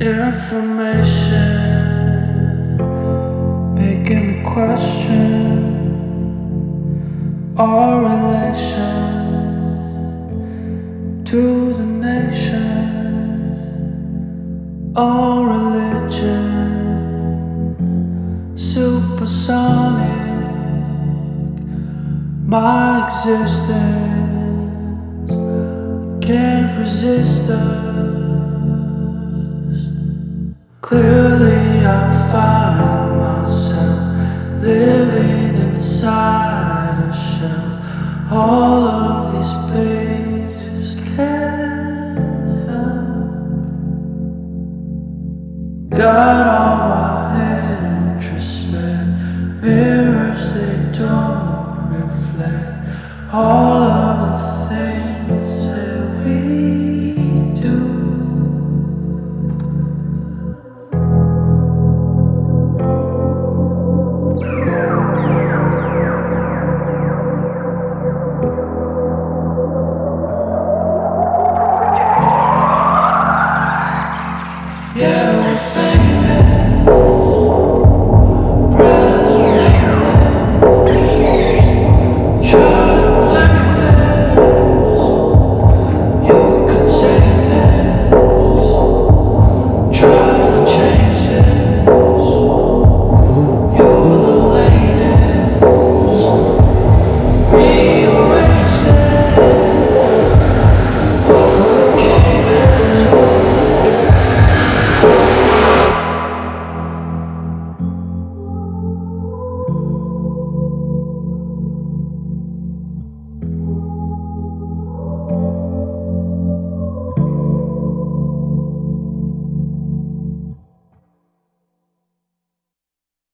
Information making me question our relation to the nation, our religion, supersonic, my existence can't resist us. Clearly I find myself living inside a shelf. All of these pages can't help. Got all my introspect mirrors, they don't reflect all